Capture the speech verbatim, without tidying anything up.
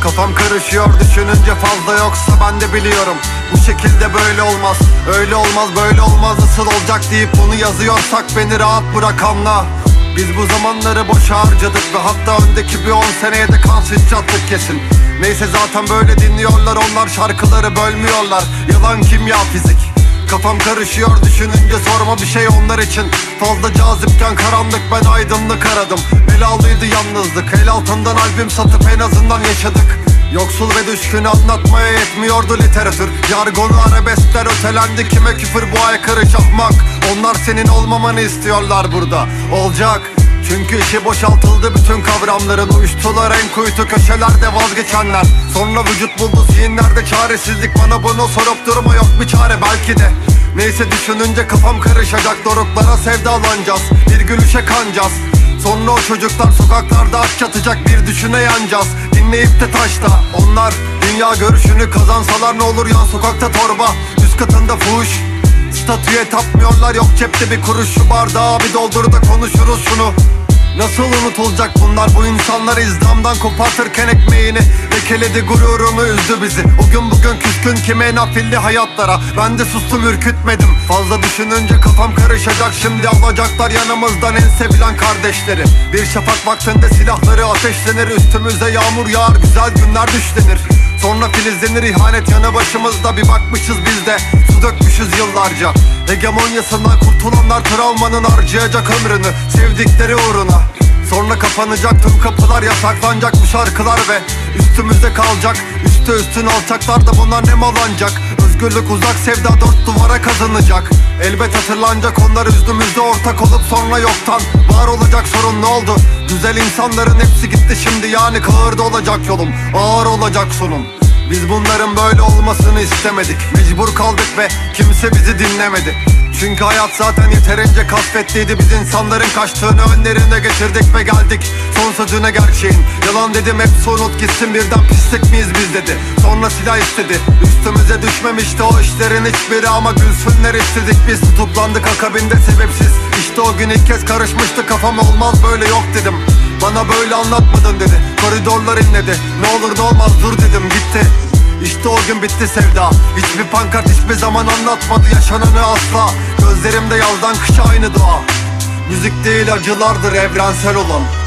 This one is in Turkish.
Kafam karışıyor düşününce, fazla yoksa ben de biliyorum. Bu şekilde böyle olmaz, öyle olmaz, böyle olmaz, nasıl olacak deyip bunu yazıyorsak beni rahat bırak anla. Biz bu zamanları boşa harcadık ve hatta öndeki bir on seneye de kan sıçrattık kesin. Neyse zaten böyle dinliyorlar onlar, şarkıları bölmüyorlar. Yalan, kimya, fizik. Kafam karışıyor düşününce, sorma bir şey onlar için. Fazla cazipken karanlık, ben aydınlık aradım. Belalıydı yalnızlık, el altından albüm satıp en azından yaşadık. Yoksul ve düşkünü anlatmaya yetmiyordu literatür. Jargonu, arabeskler ötelendi, kime küfür bu aykırı çakmak. Onlar senin olmamanı istiyorlar burada. Olacak. Çünkü işi boşaltıldı bütün kavramların. Uyuştular en kuytu köşelerde vazgeçenler. Sonra vücut buldu zihinlerde çaresizlik. Bana bunu sorup durma, yok bir çare belki de. Neyse düşününce kafam karışacak, doruklara sevdalanacağız. Bir gülüşe kanacağız. Sonra o çocuklar sokaklarda aç yatacak, bir düşüne yanacağız. Dinleyip de taşta onlar dünya görüşünü kazansalar ne olur, yan sokakta torba, üst katında fuhuş. Statüye tapmıyorlar, yok cepte bir kuruş. Şu bardağı bir doldur da konuşuruz şunu. Nasıl unutulacak bunlar, bu insanlar izdamdan kopartırken ekmeğini. Lekeledi gururunu, üzdü bizi. O gün bugün küskün kime nafilli hayatlara. Ben de sustum, ürkütmedim. Fazla düşününce kafam karışacak. Şimdi alacaklar yanımızdan en sevilen kardeşleri. Bir şafak vaktinde silahları ateşlenir. Üstümüze yağmur yağar, güzel günler düşlenir. Sonra filizlenir ihanet yanı başımızda. Bir bakmışız biz de su dökmüşüz yıllarca. Hegemonyasından kurtulanlar travmanın harcayacak ömrünü sevdikleri uğruna. Sonra kapanacak tüm kapılar, yasaklanacak bu şarkılar ve üstümüze kalacak. Üstü üstün alçaklar da bunlar ne malanacak. Özgürlük uzak, sevda dört duvara kazanacak. Elbet hatırlanacak onlar, üzdüğümüzde ortak olup sonra yoktan var olacak sorun. Ne oldu? Güzel insanların hepsi gitti şimdi, yani kahırda olacak yolum, ağır olacak sonum. Biz bunların böyle olmasını istemedik, mecbur kaldık ve kimse bizi dinlemedi. Çünkü hayat zaten yeterince kasvetliydi. Biz insanların kaçtığını önlerine getirdik ve geldik son sözüne gerçeğin. Yalan dedim hepsi unut gitsin, birden pislik miyiz biz dedi. Sonra silah istedi, üstümüze düşmemişti o işlerin hiçbiri. Ama gülsünler istedik biz, tutuklandık akabinde sebepsiz. İşte o gün ilk kez karışmıştı kafam, olmaz böyle yok dedim. Bana böyle anlatmadın dedi, koridorlar inledi. Ne olur ne olmaz dur dedim, gitti. İşte o gün bitti sevda. Hiçbir pankart hiçbir zaman anlatmadı yaşananı asla. Gözlerimde yazdan kışa aynı dua. Müzik değil acılardır evrensel olan.